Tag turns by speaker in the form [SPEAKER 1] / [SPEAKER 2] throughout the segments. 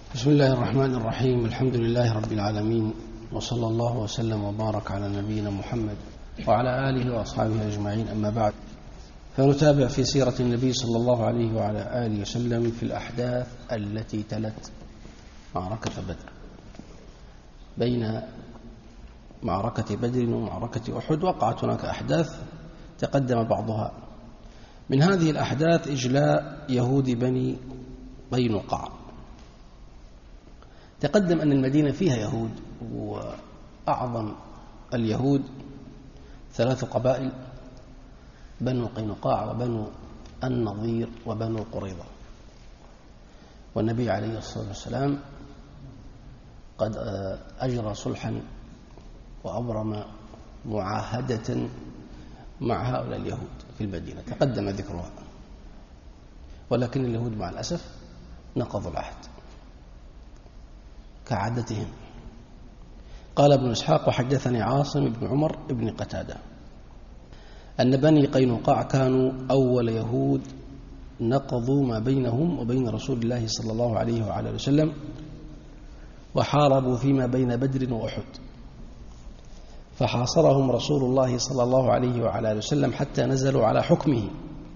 [SPEAKER 1] بسم الله الرحمن الرحيم. الحمد لله رب العالمين، وصلى الله وسلم وبارك على نبينا محمد وعلى آله وأصحابه أجمعين، أما بعد، فنتابع في سيرة النبي صلى الله عليه وعلى آله وسلم في الأحداث التي تلت معركة بدر. بين معركة بدر ومعركة أحد وقعت هناك أحداث تقدم بعضها. من هذه الأحداث إجلاء يهود بني قينقاع. تقدم أن المدينة فيها يهود، وأعظم اليهود 3 قبائل: بنو قينقاع وبنو النضير وبنو قريظة. والنبي عليه الصلاة والسلام قد أجرى صلحا وأبرم معاهدة مع هؤلاء اليهود في المدينة، تقدم ذكرها، ولكن اليهود مع الأسف نقضوا العهد كعادتهم. قال ابن إسحاق: وحدثني عاصم بن عمر بن قتادة أن بني قينقاع كانوا أول يهود نقضوا ما بينهم وبين رسول الله صلى الله عليه وعلى وسلم، وحاربوا فيما بين بدر وأحد، فحاصرهم رسول الله صلى الله عليه وعلى وسلم حتى نزلوا على حكمه،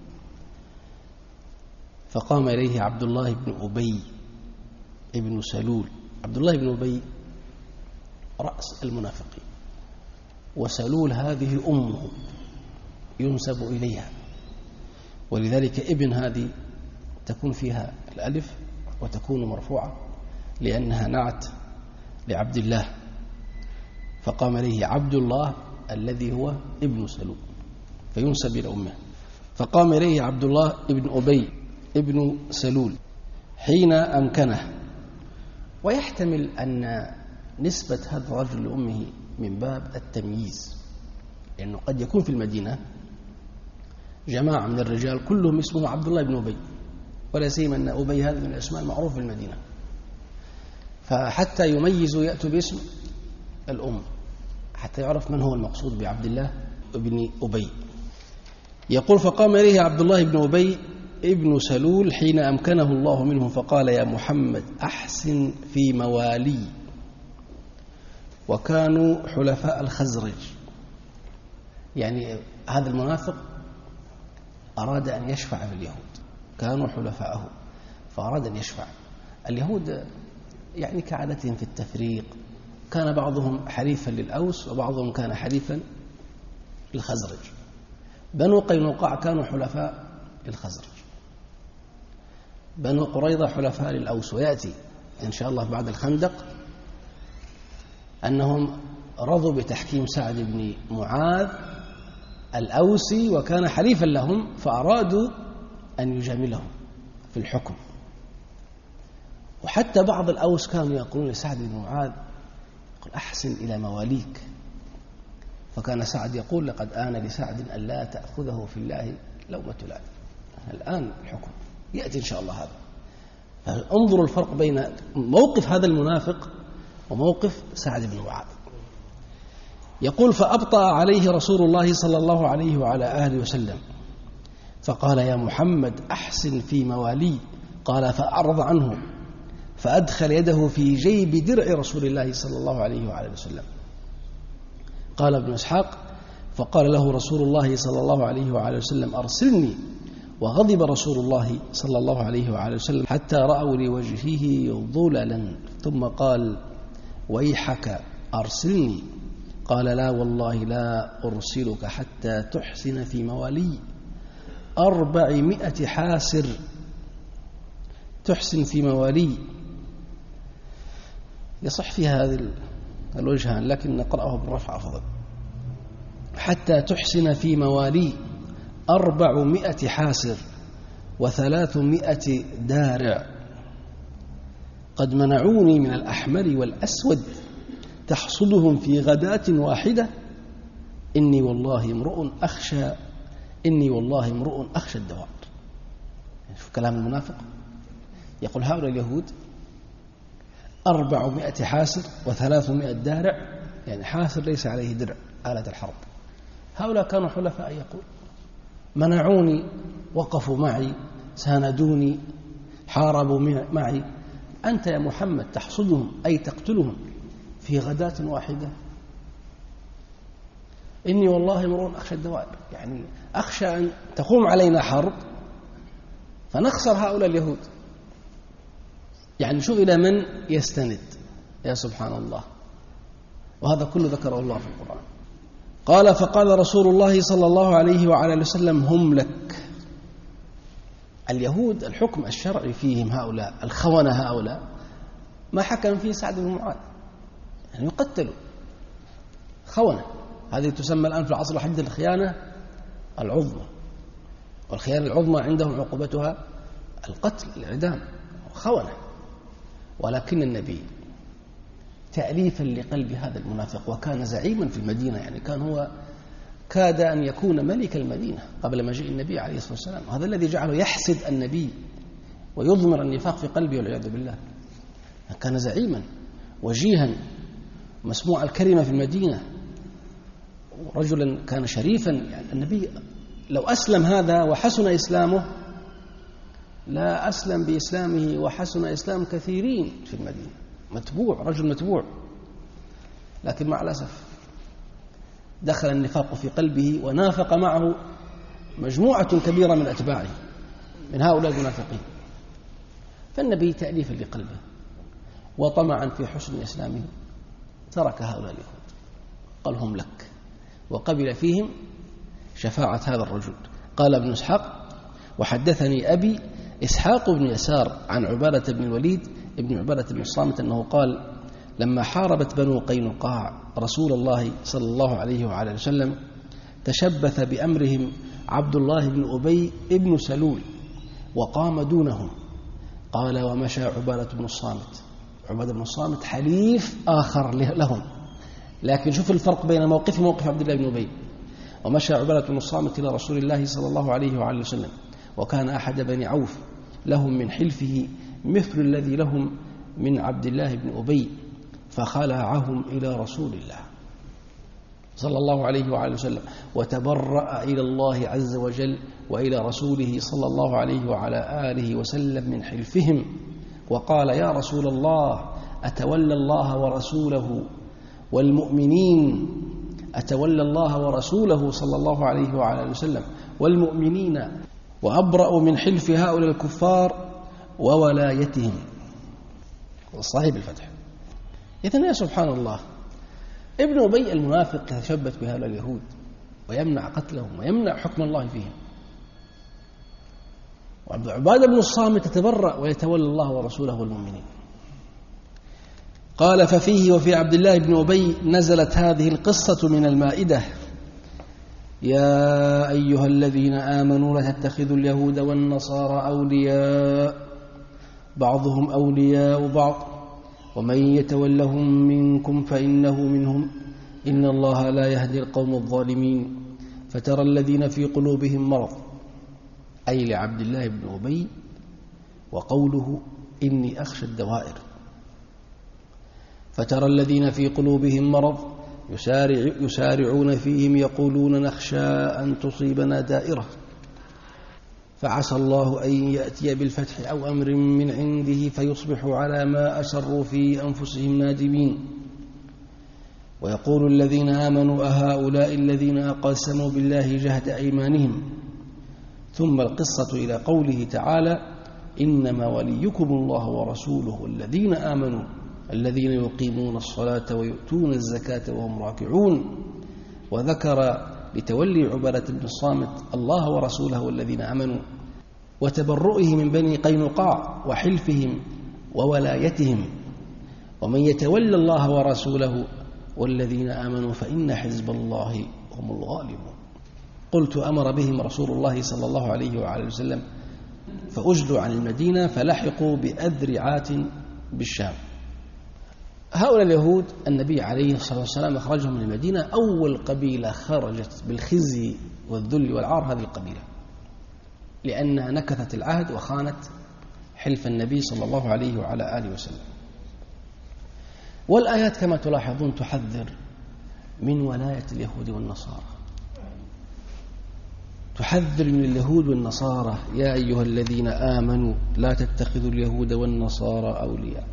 [SPEAKER 1] فقام إليه عبد الله بن أبي بن سلول. عبد الله بن أبي رأس المنافقين، وسلول هذه أمه ينسب إليها، ولذلك ابن هذه تكون فيها الألف وتكون مرفوعة لأنها نعت لعبد الله، فقام إليه عبد الله الذي هو ابن سلول فينسب إلى أمه. فقام إليه عبد الله بن أبي ابن سلول حين أمكنه. ويحتمل أن نسبة هذا الرجل لأمه من باب التمييز، لأنه قد يكون في المدينة جماعة من الرجال كلهم اسمه عبد الله بن أبي، ولا سيما أن أبي هذا من الأسماء المعروف في المدينة، فحتى يميزوا يأتوا باسم الأم حتى يعرف من هو المقصود بعبد الله بن أبي. يقول: فقام إليه عبد الله بن أبي ابن سلول حين أمكنه الله منه، فقال: يا محمد أحسن في موالي. وكانوا حلفاء الخزرج، يعني هذا المنافق أراد أن يشفع باليهود، كانوا حلفاءه فأراد أن يشفع. اليهود يعني كعادتهم في التفريق، كان بعضهم حليفا للأوس وبعضهم كان حليفا للخزرج. بنو قينقاع كانوا حلفاء للخزرج، بنو قريظة حلفاء للأوس. ويأتي إن شاء الله بعد الخندق أنهم رضوا بتحكيم سعد بن معاذ الأوسي وكان حليفا لهم، فأرادوا أن يجاملهم في الحكم. وحتى بعض الأوس كانوا يقولون لسعد بن معاذ: يقول: أحسن إلى مواليك. فكان سعد يقول: لقد آن لسعد أن لا تأخذه في الله لومة لائم. الآن الحكم يأتي إن شاء الله هذا. فانظروا الفرق بين موقف هذا المنافق وموقف سعد بن معاذ. يقول: فأبطأ عليه رسول الله صلى الله عليه وعلى آله وسلم، فقال: يا محمد أحسن في موالي. قال: فأعرض عنه، فأدخل يده في جيب درع رسول الله صلى الله عليه وعلى وسلم. قال ابن إسحاق: فقال له رسول الله صلى الله عليه وعلى وسلم: أرسلني. وغضب رسول الله صلى الله عليه وعلى وسلم حتى رأوا لوجهه ظللا، ثم قال: ويحك أرسلني. قال: لا والله لا أرسلك حتى تحسن في موالي 400 حاسر. تحسن في موالي يصح فيها هذه الوجهان، لكن نقرأه بالرفع أفضل. حتى تحسن في موالي 400 حاسر 300 دارع، قد منعوني من الأحمر والأسود تحصدهم في غداة واحدة. إني والله امرؤ أخشى الدوار. شوف كلام المنافق، يقول هؤلاء اليهود 400 حاسر و300 دارع، يعني حاسر ليس عليه درع آلة الحرب. هؤلاء كانوا حلفاء، يقول منعوني، وقفوا معي، ساندوني، حاربوا معي، أنت يا محمد تحصدهم أي تقتلهم في غداة واحدة؟ إني والله امرؤ أخشى الدوائر، يعني أخشى أن تقوم علينا حرب فنخسر هؤلاء اليهود. يعني شوف إلى من يستند، يا سبحان الله. وهذا كله ذكره الله في القرآن. قال فقال رسول الله صلى الله عليه وعلى وسلم هم لك. اليهود الحكم الشرعي فيهم هؤلاء الخونة، هؤلاء ما حكم فيه سعد بن معاذ، يعني يقتلوا خونة. هذه تسمى الآن في العصر الحديث الخيانة العظمى، والخيانة العظمى عندهم عقوبتها القتل، الإعدام، خونة. ولكن النبي تأليفا لقلب هذا المنافق، وكان زعيما في المدينة، يعني كان هو كاد أن يكون ملك المدينة قبل مجيء النبي عليه الصلاة والسلام. هذا الذي جعله يحسد النبي ويضمر النفاق في قلبه والعياذ بالله. كان زعيما وجيها مسموع الكلمة في المدينة، رجلا كان شريفا. يعني النبي لو أسلم هذا وحسن إسلامه لا أسلم بإسلامه وحسن إسلام كثيرين في المدينة. متبوع، رجل متبوع، لكن مع الأسف دخل النفاق في قلبه ونافق معه مجموعة كبيرة من أتباعه من هؤلاء المنافقين. فالنبي تأليفا لقلبه وطمعا في حسن إسلامه ترك هؤلاء اليهود، قال هم لك، وقبل فيهم شفاعة هذا الرجل. قال ابن إسحاق وحدثني أبي إسحاق بن يسار عن عبادة بن الوليد ابن عبادة بن الصامت أنه قال لما حاربت بنو قينقاع رسول الله صلى الله عليه وعلى وسلم تشبث بأمرهم عبد الله بن أبي ابن سلول وقام دونهم. قال ومشى عبادة بن الصامت، عبادة بن الصامت حليف آخر لهم، لكن شوف الفرق بين موقفه وموقف عبد الله بن أبي. ومشى عبادة بن الصامت إلى رسول الله صلى الله عليه وعلى وسلم، وكان أحد بني عوف لهم من حلفه مثل الذي لهم من عبد الله بن أبي، فخلعهم إلى رسول الله صلى الله عليه وعلى وسلم وتبرأ إلى الله عز وجل وإلى رسوله صلى الله عليه وعلى آله وسلم من حلفهم، وقال يا رسول الله أتولى الله ورسوله والمؤمنين، أتولى الله ورسوله صلى الله عليه وعلى آله وسلم والمؤمنين وأبرأ من حلف هؤلاء الكفار وولايتهم. صحيح الفتح. إذن يا سبحان الله، ابن أبي المنافق يتشبث بهؤلاء اليهود ويمنع قتلهم ويمنع حكم الله فيهم، وعبادة بن الصامت يتبرأ ويتولى الله ورسوله والمؤمنين. قال ففيه وفي عبد الله بن أبي نزلت هذه القصة من المائدة يا أيها الذين آمنوا لا تتخذوا اليهود والنصارى أولياء بعضهم أولياء بعض ومن يتولهم منكم فإنه منهم إن الله لا يهدي القوم الظالمين. فترى الذين في قلوبهم مرض، أي لعبد الله بن أبي، وقوله إني أخشى الدوائر. فترى الذين في قلوبهم مرض يسارعون فيهم يقولون نخشى أن تصيبنا دائرة فعسى الله أن يأتي بالفتح أو أمر من عنده فيصبحوا على ما أسروا في أنفسهم نادمين. ويقول الذين آمنوا أهؤلاء الذين أقسموا بالله جهد أيمانهم. ثم القصة إلى قوله تعالى إنما وليكم الله ورسوله والذين آمنوا الذين يقيمون الصلاة ويؤتون الزكاة وهم راكعون. وذكر لتولي عبادة بن الصامت الله ورسوله والذين آمنوا وتبرؤه من بني قينقاع وحلفهم وولايتهم. ومن يتولى الله ورسوله والذين آمنوا فإن حزب الله هم الغالبون. قلت أمر بهم رسول الله صلى الله عليه وعلى وسلم فأجلوا عن المدينة فلحقوا بأذرعات بالشام. هؤلاء اليهود النبي عليه الصلاة والسلام أخرجهم من المدينة. أول قبيلة خرجت بالخزي والذل والعار هذه القبيلة، لأنها نكثت العهد وخانت حلف النبي صلى الله عليه وعلى آله وسلم. والآيات كما تلاحظون تحذر من ولاية اليهود والنصارى. تحذر من اليهود والنصارى: يا أيها الذين آمنوا لا تتخذوا اليهود والنصارى أولياء،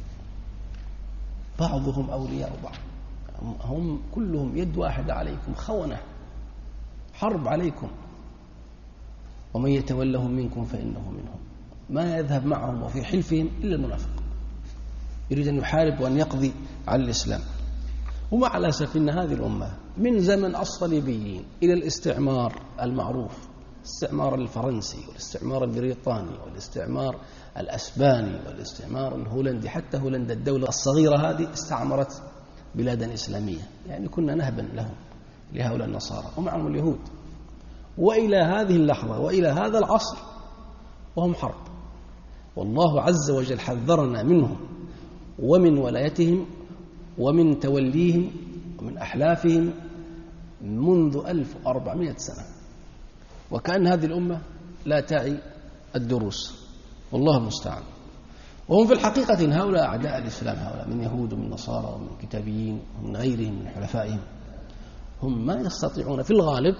[SPEAKER 1] بعضهم أولياء بعض، هم كلهم يد واحدة عليكم، خونة، حرب عليكم، ومن يتولهم منكم فإنه منهم، ما يذهب معهم وفي حلفهم إلا المنافق، يريد أن يحارب وأن يقضي على الإسلام. ومع الأسف إن هذه الأمة من زمن الصليبيين إلى الاستعمار المعروف، الاستعمار الفرنسي والاستعمار البريطاني والاستعمار الأسباني والاستعمار الهولندي، حتى هولندا الدولة الصغيرة هذه استعمرت بلادا إسلامية، يعني كنا نهبا لهم لهؤلاء النصارى ومعهم اليهود، وإلى هذه اللحظة وإلى هذا العصر وهم حرب. والله عز وجل حذرنا منهم ومن ولايتهم ومن توليهم ومن أحلافهم منذ 1400 سنة، وكأن هذه الأمة لا تعي الدروس، والله المستعان. وهم في الحقيقة هؤلاء أعداء الإسلام، هؤلاء من يهود ومن نصارى ومن كتابيين ومن غيرهم من حلفائهم، هم ما يستطيعون في الغالب،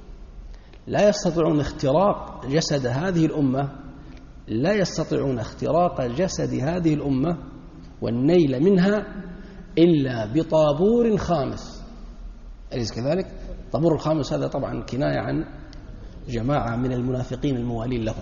[SPEAKER 1] لا يستطيعون اختراق جسد هذه الأمة، لا يستطيعون اختراق جسد هذه الأمة والنيل منها إلا بطابور خامس. أليس كذلك؟ الطابور الخامس هذا طبعا كناية عن جماعة من المنافقين الموالين لهم،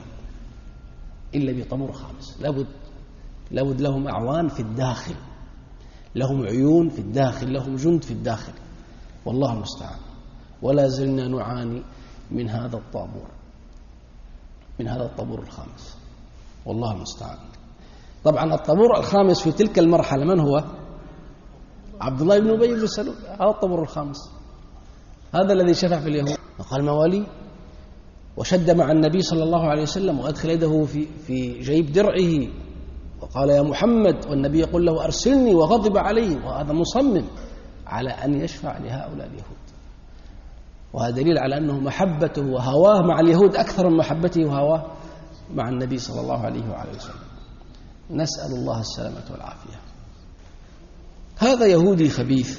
[SPEAKER 1] إلا بطابور خامس، لابد لهم أعوان في الداخل، لهم عيون في الداخل، لهم جند في الداخل، والله المستعان. ولا زلنا نعاني من هذا الطابور، من هذا الطابور الخامس، والله المستعان. طبعا الطابور الخامس في تلك المرحلة من هو؟ عبد الله بن أبي بن سلول، هذا الطابور الخامس، هذا الذي شفع في اليهود وقال موالي، وشد مع النبي صلى الله عليه وسلم وأدخل يده في جيب درعه وقال يا محمد، والنبي يقول له أرسلني، وغضب عليه، وهذا مصمم على أن يشفع لهؤلاء اليهود. وهذا دليل على أنه محبته وهواه مع اليهود أكثر من محبته وهواه مع النبي صلى الله عليه وعلى وسلم. نسأل الله السلامة والعافية. هذا يهودي خبيث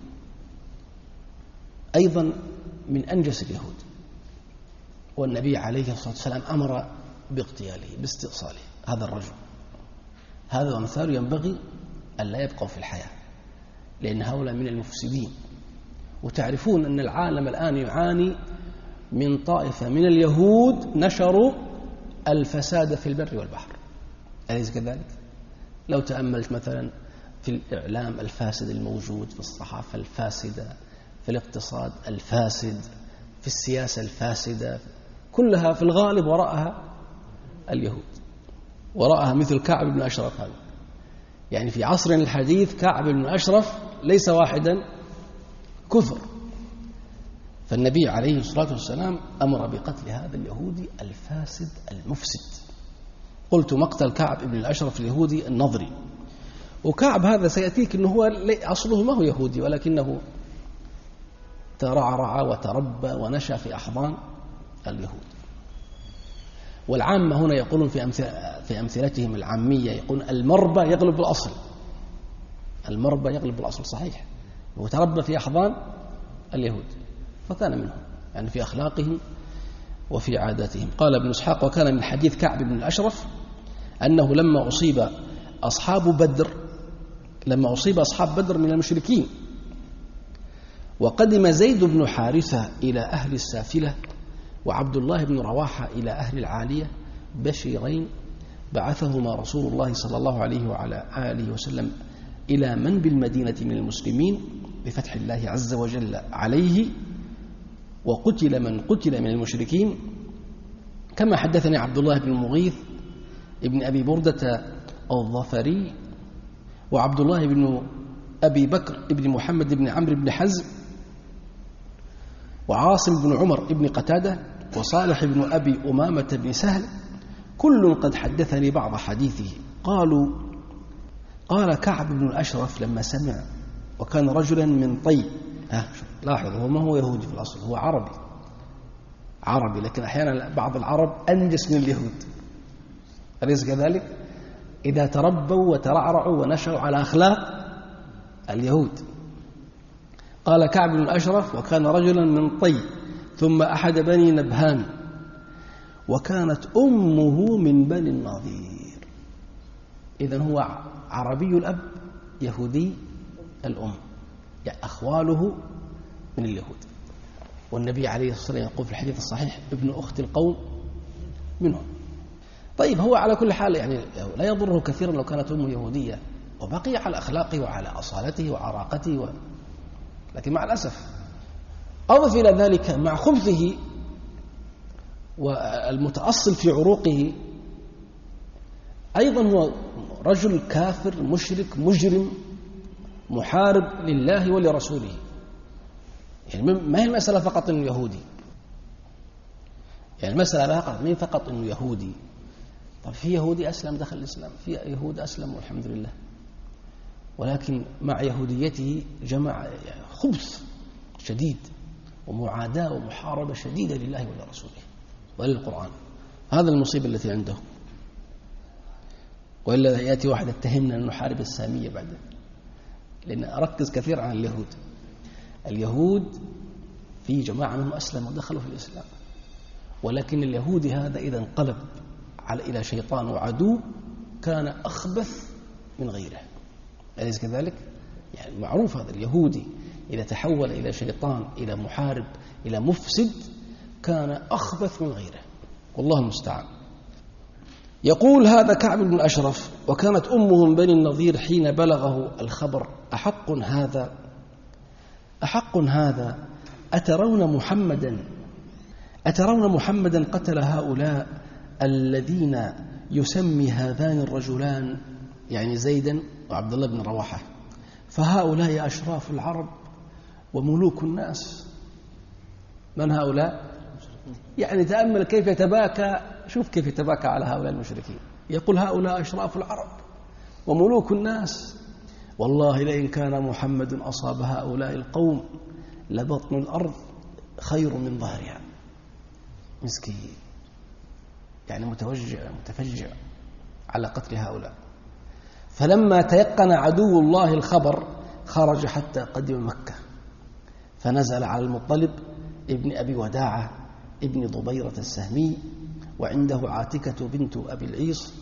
[SPEAKER 1] أيضا من أنجس اليهود، والنبي عليه الصلاة والسلام أمر باغتياله، باستئصاله. هذا الرجل، هذا وأمثاله ينبغي أن لا يبقوا في الحياة، لأن هؤلاء من المفسدين. وتعرفون أن العالم الآن يعاني من طائفة من اليهود نشروا الفساد في البر والبحر، أليس كذلك؟ لو تأملت مثلا في الإعلام الفاسد الموجود، في الصحافة الفاسدة، في الاقتصاد الفاسد، في السياسة الفاسدة، كلها في الغالب وراءها اليهود، وراءها مثل كعب بن أشرف هذا. يعني في عصرنا الحديث كعب بن أشرف ليس واحدا، كثر. فالنبي عليه الصلاة والسلام أمر بقتل هذا اليهودي الفاسد المفسد. قلت مقتل كعب بن الأشرف اليهودي النضري. وكعب هذا سيأتيك أنه هو أصله ما هو يهودي، ولكنه ترعرع وتربى ونشأ في أحضان اليهود. والعامة هنا يقولون في أمثلتهم العامية، يقولون المربى يغلب الأصل، المربى يغلب الأصل، صحيح. وتربى في أحضان اليهود فكان منهم، يعني في أخلاقهم وفي عاداتهم. قال ابن إسحاق: وكان من حديث كعب بن الأشرف أنه لما أصيب أصحاب بدر من المشركين، وقدم زيد بن حارثة إلى أهل السافلة وعبد الله بن رواحة إلى أهل العالية بشيرين بعثهما رسول الله صلى الله عليه وعلى آله وسلم إلى من بالمدينة من المسلمين بفتح الله عز وجل عليه، وقتل من قتل من المشركين، كما حدثني عبد الله بن المغيث ابن أبي بردة الظفري، وعبد الله بن أبي بكر ابن محمد بن عمرو بن حزم، وعاصم بن عمر ابن قتادة، وصالح بن أبي أمامة بن سهل، كل قد حدثني بعض حديثه. قال كعب بن الأشرف لما سمع، وكان رجلا من طي، لاحظ هو ما هو يهودي في الأصل، هو عربي، لكن أحيانا بعض العرب أنجس من اليهود، أليس كذلك؟ إذا تربوا وترعرعوا ونشأوا على أخلاق اليهود. قال كعب بن الأشرف: وكان رجلا من طي، ثم أحد بني نبهان، وكانت أمه من بني النضير. إذن هو عربي الأب يهودي الأم، يعني أخواله من اليهود. والنبي عليه الصلاة والسلام يقول في الحديث الصحيح: ابن أخت القوم منهم. طيب هو على كل حال يعني لا يضره كثيرا لو كانت أمه يهودية، وبقي على أخلاقه وعلى أصالته وعراقته لكن مع الأسف أضف إلى ذلك مع خبثه والمتأصل في عروقه أيضا هو رجل كافر مشرك مجرم محارب لله ولرسوله. يعني ما هي المسألة فقط أنه يهودي، يعني المسألة ما هي فقط أنه يهودي. طب في يهودي أسلم دخل الإسلام، في يهود أسلم والحمد لله، ولكن مع يهوديته جمع خبث شديد ومعاداة ومحاربة شديدة لله ولرسوله وللقرآن. هذا المصيبة التي عنده. وإلا يأتي واحد اتهمنا أن نحارب السامية بعد، لأن أركز كثير عن اليهود. اليهود في جماعة منهم أسلموا ودخلوا في الإسلام، ولكن اليهودي هذا إذا انقلب إلى شيطان وعدو كان أخبث من غيره، أليس كذلك؟ يعني معروف هذا اليهودي إذا تحول إلى شيطان إلى محارب إلى مفسد كان أخبث من غيره، والله المستعان. يقول هذا كعب بن الأشرف: وكانت أمه من بني النضير حين بلغه الخبر: أحق هذا أترون محمدا قتل هؤلاء الذين يسمي هذان الرجلان، يعني زيدا وعبد الله بن رواحة، فهؤلاء أشراف العرب وملوك الناس. من هؤلاء؟ يعني تأمل كيف يتباكى، شوف كيف يتباكى على هؤلاء المشركين. يقول هؤلاء أشراف العرب وملوك الناس، والله لئن كان محمد أصاب هؤلاء القوم لبطن الأرض خير من ظهرها. مسكين، يعني متفجع على قتل هؤلاء. فلما تيقن عدو الله الخبر خرج حتى قدم مكة، فنزل على المطلب ابن أبي وداعة ابن ضبيرة السهمي، وعنده عاتكة بنت أبي العيص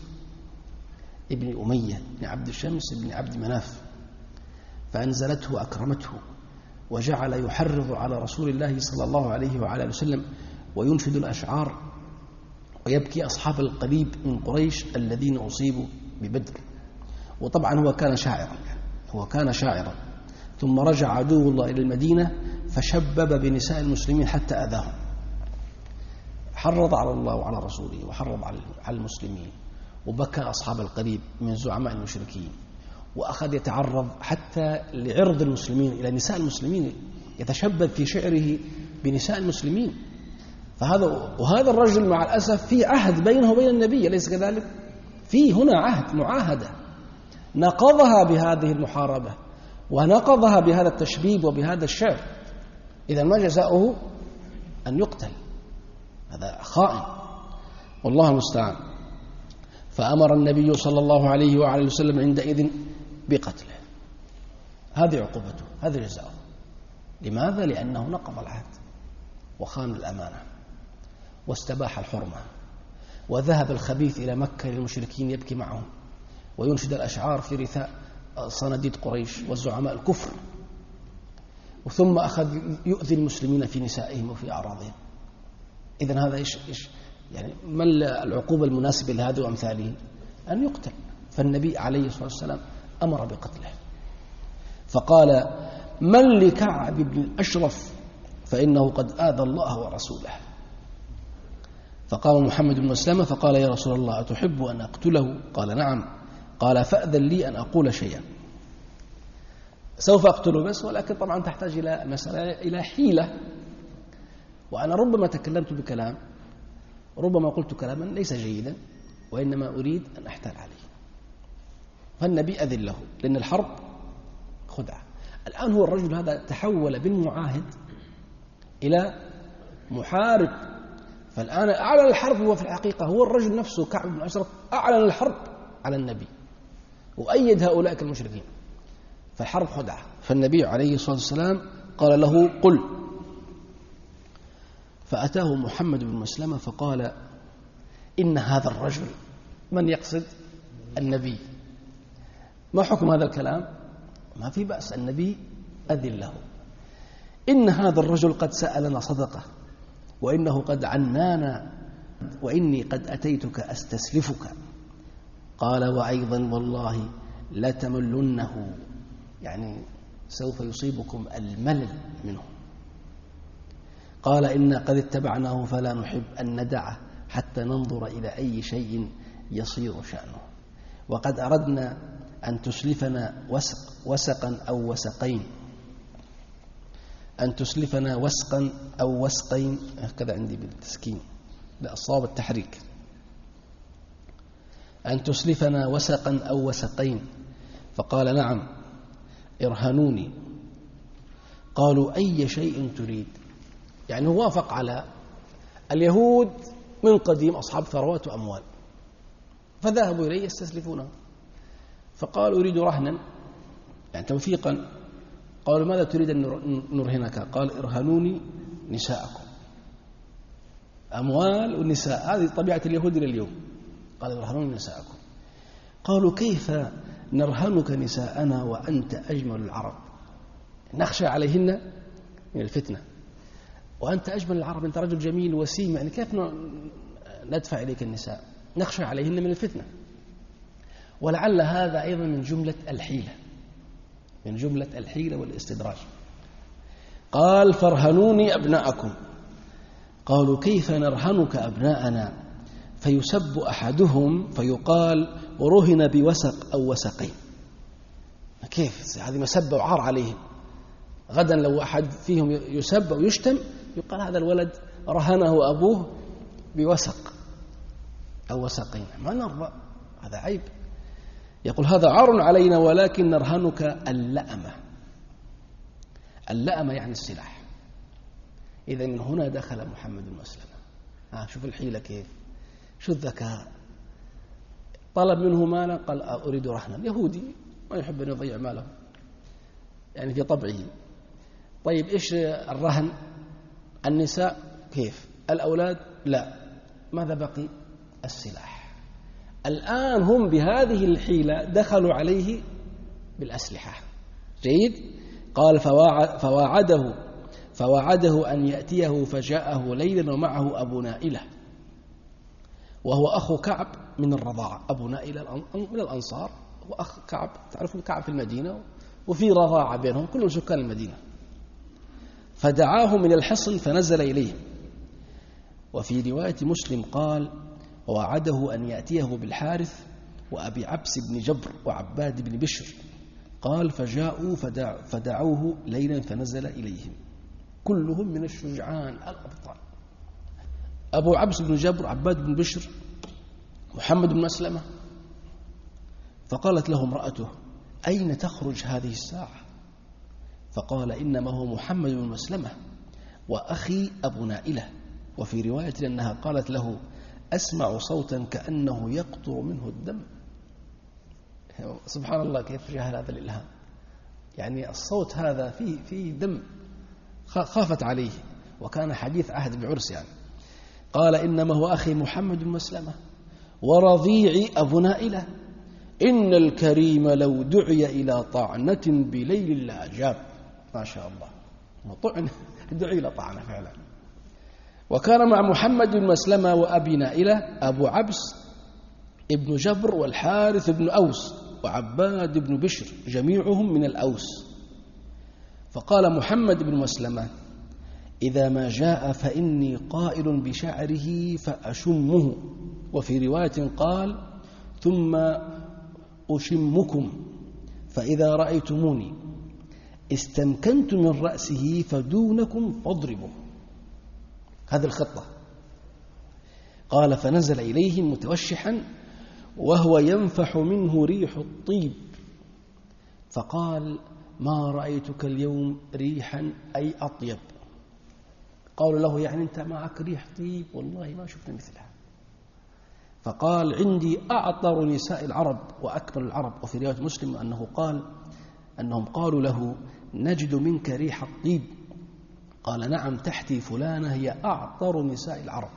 [SPEAKER 1] ابن أمية بن عبد الشمس بن عبد مناف، فأنزلته وأكرمته، وجعل يحرض على رسول الله صلى الله عليه وعلى وسلم وينشد الأشعار ويبكي أصحاب القليب من قريش الذين أصيبوا ببدر. وطبعا هو كان شاعرا. ثم رجع عدو الله إلى المدينة فشبب بنساء المسلمين حتى أذاهم، حرض على الله وعلى رسوله وحرض على المسلمين، وبكى أصحاب القليب من زعماء المشركين، وأخذ يتعرض حتى لعرض المسلمين إلى نساء المسلمين، يتشبب في شعره بنساء المسلمين. وهذا الرجل مع الأسف في عهد بينه وبين النبي، أليس كذلك؟ في هنا عهد، معاهدة، نقضها بهذه المحاربة ونقضها بهذا التشبيب وبهذا الشعر. إذا ما جزاؤه؟ أن يقتل. هذا خائن، والله المستعان. فأمر النبي صلى الله عليه وعلى وسلم عندئذ بقتله. هذه عقوبته، هذا جزاؤه. لماذا؟ لأنه نقض العهد وخان الأمانة واستباح الحرمة، وذهب الخبيث إلى مكة للمشركين يبكي معهم وينشد الأشعار في رثاء صناديد قريش وزعماء الكفر، ثم أخذ يؤذي المسلمين في نسائهم وفي أعراضهم. إذن هذا إيش يعني ما العقوبة المناسبة لهذا وأمثاله؟ أن يقتل. فالنبي عليه الصلاة والسلام أمر بقتله، فقال: من لكعب بن الأشرف فإنه قد آذى الله ورسوله. فقام محمد بن مسلمة فقال: يا رسول الله أتحب أن أقتله؟ قال: نعم. قال: فأذن لي أن أقول شيئا. سوف أقتله بس، ولكن طبعا تحتاج إلى مسألة، إلى حيلة، وأنا ربما تكلمت بكلام، ربما قلت كلاما ليس جيدا، وإنما أريد أن أحتال عليه. فالنبي أذن له، لأن الحرب خدعة. الآن هو الرجل هذا تحول بالمعاهد إلى محارب، فالآن أعلن الحرب. هو في الحقيقة هو الرجل نفسه كعب بن الأشرف أعلن الحرب على النبي وأيد هؤلاء المشركين، فالحرب خدعة. فالنبي عليه الصلاة والسلام قال له: قل. فأتاه محمد بن مسلمة فقال إن هذا الرجل، من يقصد؟ النبي. ما حكم هذا الكلام؟ ما في بأس، النبي أذن له. إن هذا الرجل قد سألنا صدقة، وإنه قد عنانا، وإني قد أتيتك أستسلفك. قال وأيضا والله لتملنه، يعني سوف يصيبكم الملل منه. قال إنا قد اتبعناه فلا نحب أن ندعه حتى ننظر إلى أي شيء يصير شأنه، وقد أردنا أن تسلفنا وسقا أو وسقين، أن تسلفنا وسقا أو وسقين، هكذا عندي بالتسكين، لا الصواب التحريك، أن تسلفنا وسقا أو وسقين. فقال نعم ارهنوني. قالوا أي شيء تريد؟ يعني هو وافق على اليهود من قديم أصحاب ثروات وأموال، فذهبوا إليه يستسلفونه، فقالوا أريد رهنا، يعني توثيقا. قالوا ماذا تريد أن نرهنك؟ قال ارهنوني نساءكم. أموال والنساء هذه طبيعة اليهود إلى اليوم. قال ارهنوني نساءكم. قالوا كيف نرهنك نساءنا وأنت أجمل العرب؟ نخشى عليهن من الفتنة، وأنت أجمل العرب، أنت رجل جميل وسيم، يعني كيف ندفع إليك النساء؟ نخشى عليهن من الفتنة. ولعل هذا أيضا من جملة الحيلة، من جملة الحيلة والاستدراج. قال فارهنوني أبناءكم. قالوا كيف نرهنك أبناءنا؟ فيسب أحدهم فيقال رهن بوسق أو وسقين. كيف؟ هذه مسبة وعار عليهم. غدا لو أحد فيهم يسب أو يشتم يقال هذا الولد رهنه أبوه بوسق أو وسقين، ما نرضى، هذا عيب. يقول هذا عار علينا ولكن نرهنك اللأمة. اللأمة يعني السلاح. إذا من هنا دخل محمد بن مسلمة. شوف الحيلة كيف، شو الذكاء. طلب منه مالا، قال أريد رهنا. يهودي ما يحب أن يضيع ماله، يعني في طبعه. طيب إيش الرهن؟ النساء كيف؟ الأولاد لا. ماذا بقي؟ السلاح. الآن هم بهذه الحيلة دخلوا عليه بالأسلحة. جيد. قال فواعده أن يأتيه، فجاءه ليلا ومعه أبو نائلة، وهو أخو كعب من الرضاعة. أبو نائلة من الأنصار، وأخ كعب، تعرفون كعب في المدينة، وفي رضاعة بينهم، كلهم سكان المدينة. فدعاه من الحصن فنزل إليه. وفي رواية مسلم قال ووعده أن يأتيه بالحارث وأبي عبس بن جبر وعباد بن بشر. قال فجاءوا فدعوه ليلا فنزل إليهم، كلهم من الشجعان الأبطال. أبو عبس بن جبر، عباد بن بشر، محمد بن مسلمة. فقالت له امرأته أين تخرج هذه الساعة؟ فقال إنما هو محمد بن مسلمة وأخي أبو نائلة. وفي رواية أنها قالت له أسمع صوتا كأنه يقطر منه الدم. سبحان الله كيف جاء هذا الإلهام، يعني الصوت هذا فيه دم. خافت عليه، وكان حديث عهد بعرس يعني. قال إنما هو أخي محمد بن مسلمة ورضيعي أبو نائلة، إن الكريم لو دعي إلى طعنة بليل لأجاب. ما شاء الله، طعن دعي إلى طعنة فعلا. وكان مع محمد بن مسلمة وأبي نائلة أبو عبس ابن جبر والحارث بن أوس وعباد بن بشر، جميعهم من الأوس. فقال محمد بن مسلمة إذا ما جاء فإني قائل بشعره فأشمه. وفي رواية قال ثم أشمكم، فإذا رأيتموني استمكنت من رأسه فدونكم فاضربوا. هذه الخطة. قال فنزل إليهم متوشحا وهو ينفح منه ريح الطيب، فقال ما رأيتك اليوم ريحا أي أطيب. قالوا له يعني أنت معك ريح طيب؟ والله ما شفنا مثلها. فقال عندي أعطر نساء العرب وأكبر العرب. وفي رواية مسلم أنهم قالوا له نجد منك ريح الطيب قال نعم تحتي فلانة هي أعطر نساء العرب.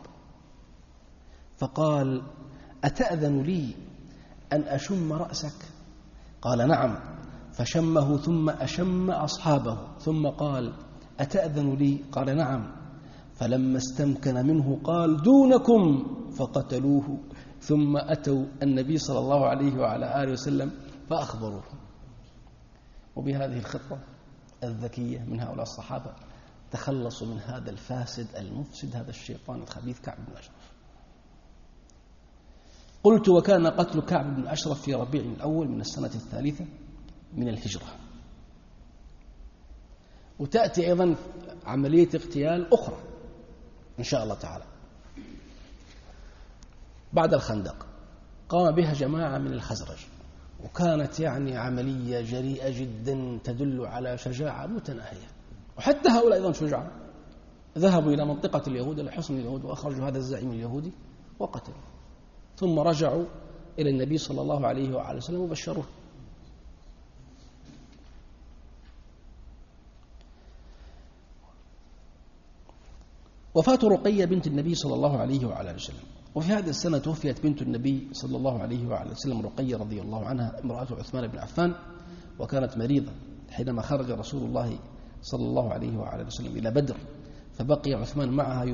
[SPEAKER 1] فقال أتأذن لي أن أشم رأسك؟ قال نعم، فشمه ثم أشم أصحابه ثم قال أتأذن لي؟ قال نعم، فلما استمكن منه قال دونكم، فقتلوه ثم أتوا النبي صلى الله عليه وعلى آله وسلم فأخبروه. وبهذه الخطة الذكية من هؤلاء الصحابة تخلصوا من هذا الفاسد المفسد، هذا الشيطان الخبيث كعب بن أشرف. قلت وكان قتل كعب بن أشرف في ربيع الأول من السنة 3 من الهجرة. وتأتي أيضا عملية اغتيال أخرى إن شاء الله تعالى بعد الخندق، قام بها جماعة من الخزرج، وكانت يعني عملية جريئة جدا تدل على شجاعة متناهية. وحتى هؤلاء أيضا شجعاء، ذهبوا إلى منطقة اليهود لحصن اليهود وأخرجوا هذا الزعيم اليهودي وقتلوا، ثم رجعوا إلى النبي صلى الله عليه وآله وسلم وبشروه. وفاة رقية بنت النبي صلى الله عليه وآله وسلم. وفي هذه السنة توفيت بنت النبي صلى الله عليه وآله وسلم رقية رضي الله عنها امرأة عثمان بن عفان، وكانت مريضة حينما خرج رسول الله صلى الله عليه وآله وسلم إلى بدر، فبقي عثمان معها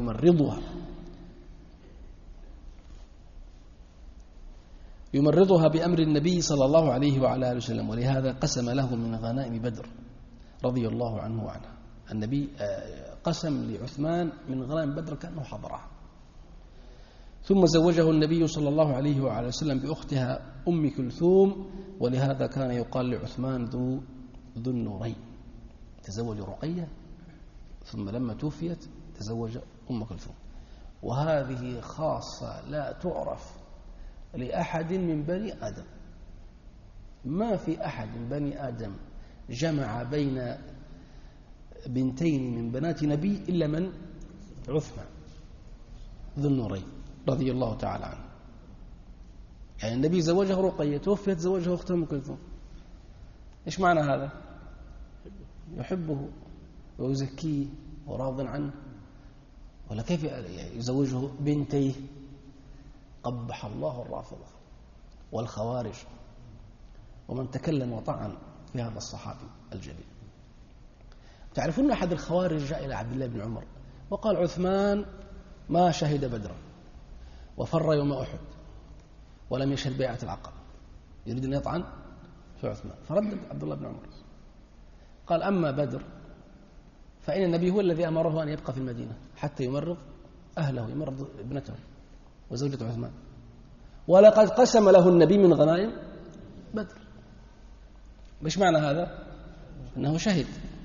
[SPEAKER 1] يمرضها بأمر النبي صلى الله عليه وعلى آله وسلم، ولهذا قسم له من غنائم بدر رضي الله عنه وعنها. النبي قسم لعثمان من غنائم بدر كأنه حضرها. ثم زوجه النبي صلى الله عليه وعلى وسلم بأختها أم كلثوم، ولهذا كان يقال لعثمان ذو النورين. تزوج رقية ثم لما توفيت تزوج أم كلثوم، وهذه خاصة لا تعرف لأحد من بني آدم. ما في أحد من بني آدم جمع بين بنتين من بنات نبي إلا من عثمان ذو النورين رضي الله تعالى عنه. يعني النبي زوجه رقية، توفيت زوجه أخته أم كلثوم. إيش معنى هذا؟ يحبه ويزكيه وراض عنه، ولا كيف يزوجه بنتيه؟ قبح الله الرافضة والخوارج ومن تكلم وطعن في هذا الصحابي الجليل. تعرفون أحد الخوارج جاء إلى عبد الله بن عمر وقال عثمان ما شهد بدرا وفر يوم أحد ولم يشهد بيعة العقبة، يريد أن يطعن في عثمان. فرد عبد الله بن عمر قال أما بدر فإن النبي هو الذي أمره أن يبقى في المدينة حتى يمرض أهله، يمرض ابنته وزوجة عثمان، ولقد قسم له النبي من غنائم بدر. مش معنى هذا؟ أنه شهد.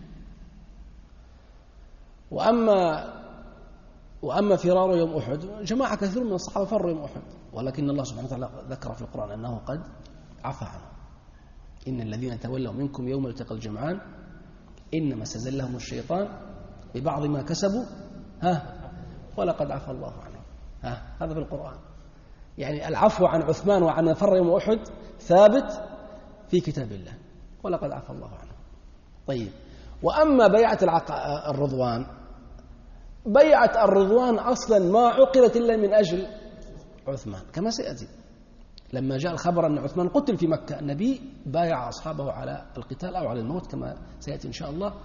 [SPEAKER 1] وأما فرار يوم أحد، جماعة كثير من الصحابة فروا يوم أحد، ولكن الله سبحانه وتعالى ذكر في القرآن أنه قد عفى عنه. إن الذين تولوا منكم يوم التقى الجمعان إنما استزلهم الشيطان ببعض ما كسبوا ولقد عفى الله عنه. هذا في القرآن. يعني العفو عن عثمان وعن من فر يوم أحد ثابت في كتاب الله، ولقد عفى الله عنه. طيب، وأما بيعة الرضوان، بيعة الرضوان أصلا ما عقدت إلا من أجل عثمان كما سيأتي. لما جاء الخبر أن عثمان قتل في مكة، النبي بايع أصحابه على القتال أو على الموت كما سيأتي إن شاء الله.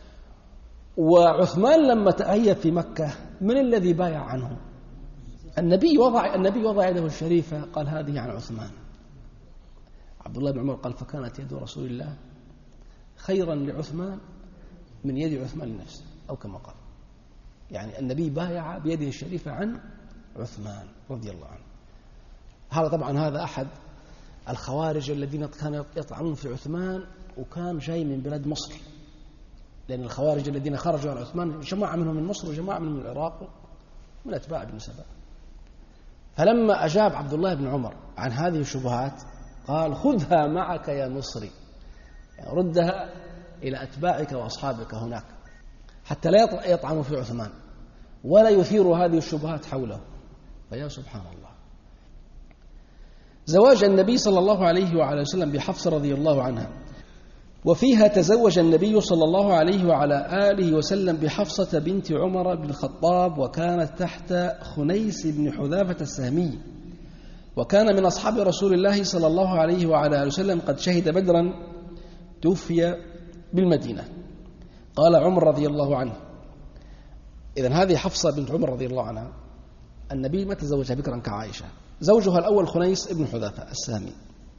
[SPEAKER 1] وعثمان لما تأيد في مكة من الذي بايع عنه؟ النبي وضع يده الشريفة قال هذه عن عثمان. عبد الله بن عمر قال فكانت يد رسول الله خيرا لعثمان من يد عثمان لنفسه، أو كما قال. يعني النبي بايع بيده الشريفة عن عثمان رضي الله عنه. هذا طبعا هذا أحد الخوارج الذين كانوا يطعنون في عثمان، وكان جاي من بلاد مصر، لأن الخوارج الذين خرجوا عن عثمان جماعة منهم من مصر وجماعة منهم من العراق من أتباع ابن سبأ. فلما أجاب عبد الله بن عمر عن هذه الشبهات قال خذها معك يا مصري، يعني ردها إلى أتباعك وأصحابك هناك حتى لا يطعنوا في عثمان ولا يثيروا هذه الشبهات حوله. فيا سبحان الله. زواج النبي صلى الله عليه وعلى وسلم بحفصة رضي الله عنها. وفيها تزوج النبي صلى الله عليه وعلى آله وسلم بحفصة بنت عمر بن الخطاب، وكانت تحت خنيس بن حذافة السهمي، وكان من أصحاب رسول الله صلى الله عليه وعلى آله وسلم قد شهد بدرا، توفي بالمدينة. قال عمر رضي الله عنه، إذن هذه حفصة بنت عمر رضي الله عنها، النبي ما تزوجها بكرا كعائشة، زوجها الأول خنيس بن حذافة السهمي،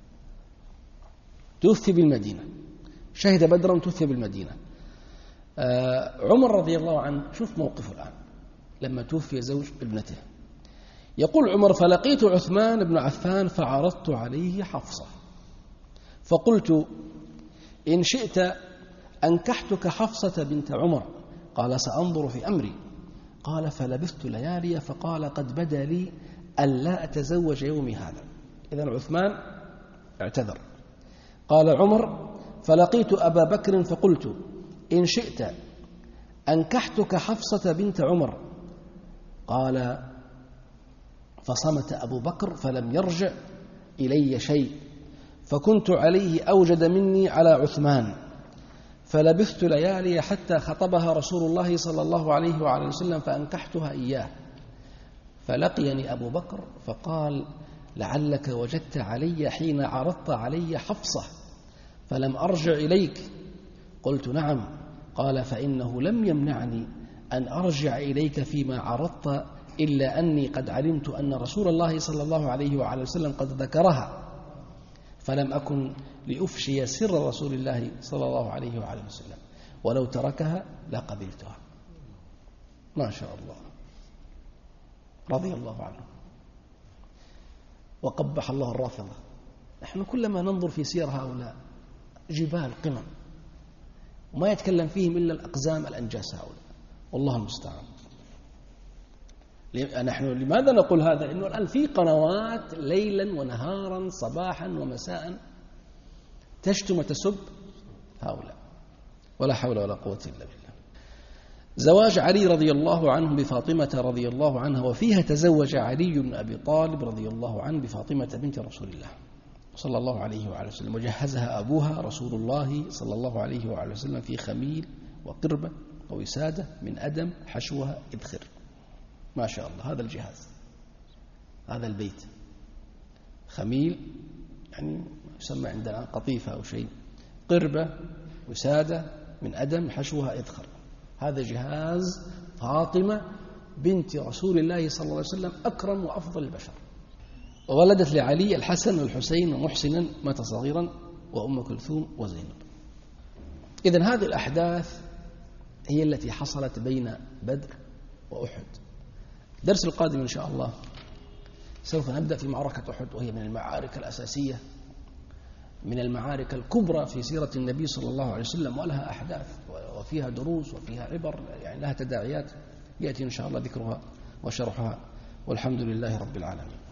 [SPEAKER 1] توفي بالمدينة، شهد بدرا، توفي بالمدينة. عمر رضي الله عنه شوف موقفه الآن لما توفي زوج ابنته، يقول عمر: فلقيت عثمان بن عفان فعرضت عليه حفصة فقلت: إن شئت أنكحتك حفصة بنت عمر. قال: سأنظر في أمري. قال: فلبثت ليالي، فقال: قد بدا لي ألا أتزوج يومي هذا. إذن عثمان اعتذر. قال عمر: فلقيت أبا بكر فقلت: إن شئت أنكحتك حفصة بنت عمر. قال: فصمت أبو بكر فلم يرجع إلي شيء، فكنت عليه أوجد مني على عثمان، فلبثت ليالي حتى خطبها رسول الله صلى الله عليه وعلى وسلم فأنكحتها إياه. فلقيني أبو بكر فقال: لعلك وجدت علي حين عرضت علي حفصة فلم أرجع إليك. قلت: نعم. قال: فإنه لم يمنعني أن أرجع إليك فيما عرضت إلا أني قد علمت أن رسول الله صلى الله عليه وعلى وسلم قد ذكرها، فلم أكن لأفشي سر رسول الله صلى الله عليه وعلى وسلم، ولو تركها لقبلتها. ما شاء الله، رضي الله عنه، وقبح الله الرافضة. نحن كلما ننظر في سير هؤلاء جبال قمم، وما يتكلم فيهم إلا الأقزام الأنجاس هؤلاء، والله المستعان. نحن لماذا نقول هذا؟ إنه الآن في قنوات ليلا ونهارا صباحا ومساء تشتم وتسب هؤلاء، ولا حول ولا قوة إلا بالله. زواج علي رضي الله عنه بفاطمة رضي الله عنها، وفيها تزوج علي بن أبي طالب رضي الله عنه بفاطمة بنت رسول الله صلى الله عليه وعلى وسلم، وجهزها أبوها رسول الله صلى الله عليه وعلى وسلم في خميل وقربة ووسادة من أدم حشوها إذخر. ما شاء الله، هذا الجهاز، هذا البيت، خميل يعني يسمى عندنا قطيفة أو شيء، قربة، وسادة من أدم حشوها إذخر، هذا جهاز فاطمة بنت رسول الله صلى الله عليه وسلم، أكرم وأفضل البشر. وولدت لعلي الحسن والحسين ومحسنا مات صغيرا، وأم كلثوم وزينب. إذن هذه الأحداث هي التي حصلت بين بدر وأحد. الدرس القادم إن شاء الله سوف نبدأ في معركة أحد، وهي من المعارك الأساسية، من المعارك الكبرى في سيرة النبي صلى الله عليه وسلم، ولها أحداث وفيها دروس وفيها عبر، يعني لها تداعيات يأتي إن شاء الله ذكرها وشرحها، والحمد لله رب العالمين.